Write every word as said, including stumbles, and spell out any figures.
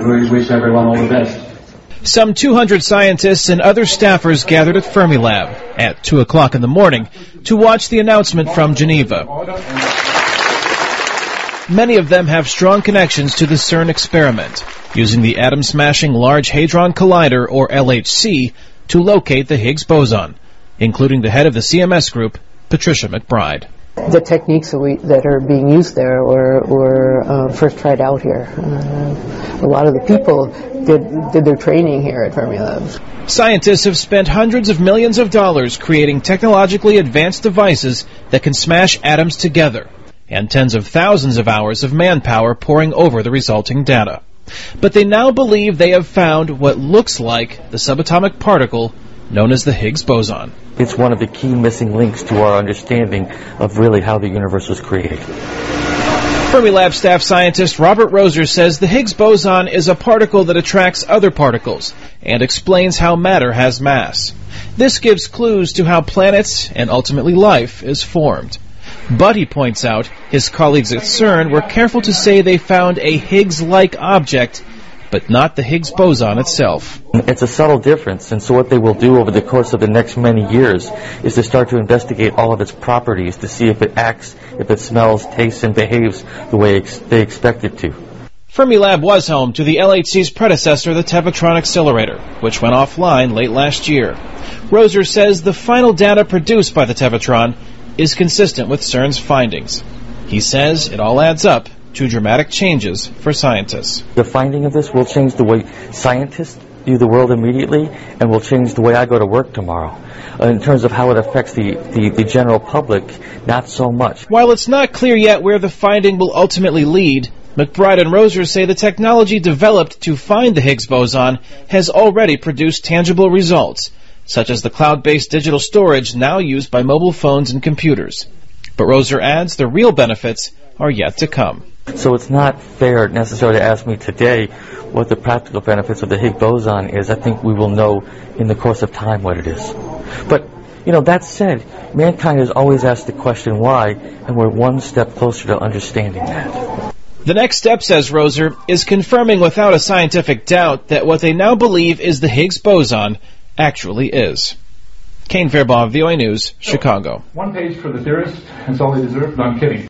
really wish everyone all the best. Some two hundred scientists and other staffers gathered at Fermilab at two o'clock in the morning to watch the announcement from Geneva. Many of them have strong connections to the CERN experiment, using the atom-smashing Large Hadron Collider, or L H C, to locate the Higgs boson, including the head of the C M S group, Patricia McBride. The techniques that, we, that are being used there were, were uh, first tried out here. Uh, a lot of the people did, did their training here at Fermilab. Scientists have spent hundreds of millions of dollars creating technologically advanced devices that can smash atoms together, and tens of thousands of hours of manpower poring over the resulting data. But they now believe they have found what looks like the subatomic particle known as the Higgs boson. It's one of the key missing links to our understanding of really how the universe was created. Fermilab staff scientist Robert Roser says the Higgs boson is a particle that attracts other particles and explains how matter has mass. This gives clues to how planets and ultimately life is formed. But, he points out, his colleagues at CERN were careful to say they found a Higgs-like object, but not the Higgs boson itself. It's a subtle difference, and so what they will do over the course of the next many years is to start to investigate all of its properties to see if it acts, if it smells, tastes, and behaves the way ex- they expect it to. Fermilab was home to the L H C's predecessor, the Tevatron Accelerator, which went offline late last year. Roser says the final data produced by the Tevatron is consistent with CERN's findings. He says it all adds up to dramatic changes for scientists. The finding of this will change the way scientists view the world immediately and will change the way I go to work tomorrow. Uh, in terms of how it affects the, the, the general public, not so much. While it's not clear yet where the finding will ultimately lead, McBride and Roser say the technology developed to find the Higgs boson has already produced tangible results, such as the cloud-based digital storage now used by mobile phones and computers. But Roser adds the real benefits are yet to come. So it's not fair necessarily to ask me today what the practical benefits of the Higgs boson is. I think we will know in the course of time what it is. But, you know, that said, mankind has always asked the question why, and we're one step closer to understanding that. The next step, says Roser, is confirming without a scientific doubt that what they now believe is the Higgs boson actually is. Kane Fairbaugh, V O A News, Chicago. One page for the theorists, that's all they deserve, no, I'm kidding.